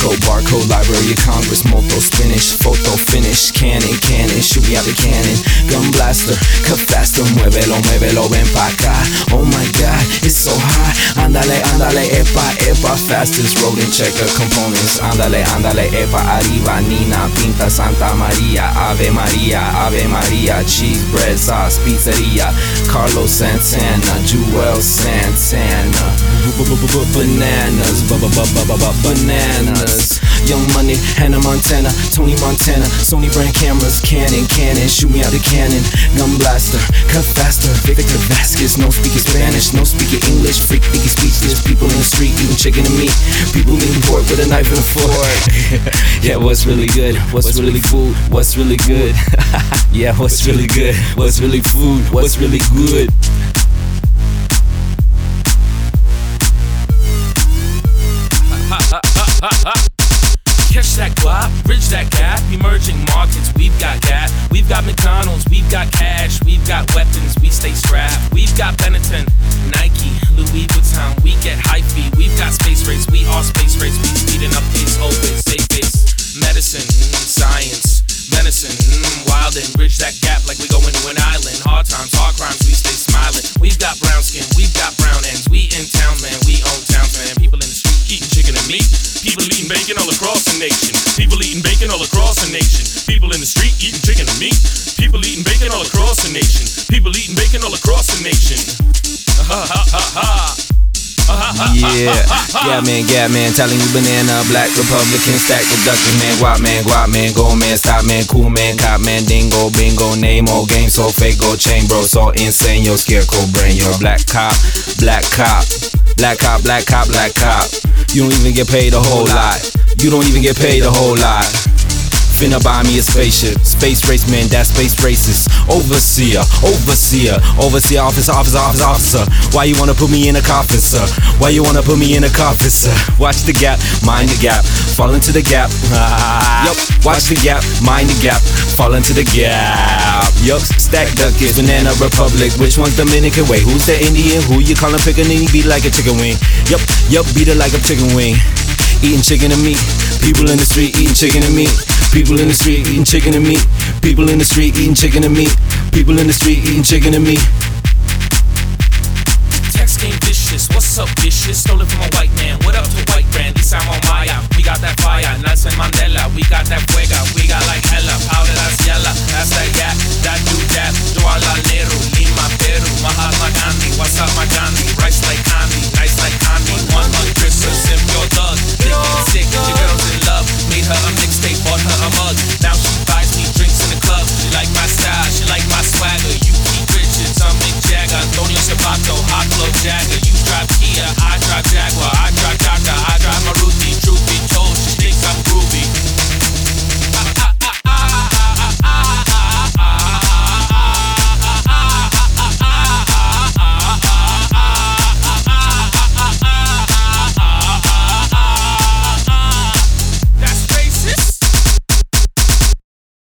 code, barcode, Library of Congress, moto spinach, photo finish, cannon, shoot me out the cannon, gun blaster, cut faster, muévelo, muévelo, ven pa' acá. Oh my God, it's so high. Ándale, ándale, epa, epa, fastest rolling checker components. Ándale, ándale, epa, arriba, Nina, Pinta, Santa Maria, Ave Maria, cheese, bread, sauce, pizzeria, Carlos Santana, Jewel Santana, bananas, bananas. Young Money, Hannah Montana, Tony Montana, Sony brand cameras, cannon, shoot me out the cannon, gun blaster, cut faster, Victor Vasquez, no speaking Spanish, no speaking English, freak thinking speechless, people in the street eating chicken and meat, people eating pork with a knife and a fork. Yeah, what's really good? What's really food? What's really good? Yeah, what's really good? What's really food? What's really good? Catch that guap, bridge that gap, emerging markets, we've got that. We've got McDonald's, we've got cash, we've got weapons, we stay strapped. We've got Benetton, Nike, Louis Vuitton, we get hyphy. We've got space race, we are space race, we speeding up pace, always safe base. Medicine, science, venison, wild and bridge that gap like we go into an island. Hard times, hard crimes, we stay smiling. We've got brown skin, we've got brown ends, we in towns, man, we own towns, man. People in the street eating chicken and meat. People eating bacon all across the nation. People eating bacon all across the nation. People in the street eating chicken and meat. People eating bacon all across the nation. People eating bacon all across the nation. Yeah, man, telling you banana, black Republican, stack the ducking, man, guap man, go man, stop man, cool man, cop man, dingo, bingo, name, old game, so fake, go chain, bro, so insane, yo, scarecrow brain, yo, black cop, black cop, black cop, black cop, black cop. You don't even get paid a whole lot. You don't even get paid a whole lot. Finna buy me a spaceship. Space race, man, that's space racist. Overseer, officer. Why you wanna put me in a coffin, sir? Why you wanna put me in a coffin, sir? Watch the gap, mind the gap, fall into the gap. Yup, watch the gap, mind the gap, fall into the gap. Yup, stack duckets, banana republic. Which one's Dominican? Wait, who's the Indian? Who you callin' pickaninny? Beat like a chicken wing. Yup, beat it like a chicken wing. Eating chicken and meat. People in the street eating chicken and meat. People in the street eating chicken and meat. People in the street eating chicken and meat. People in the street eating chicken and meat. Text game vicious, what's up vicious? Stole it from a white man, what up to white brand? This I'm on my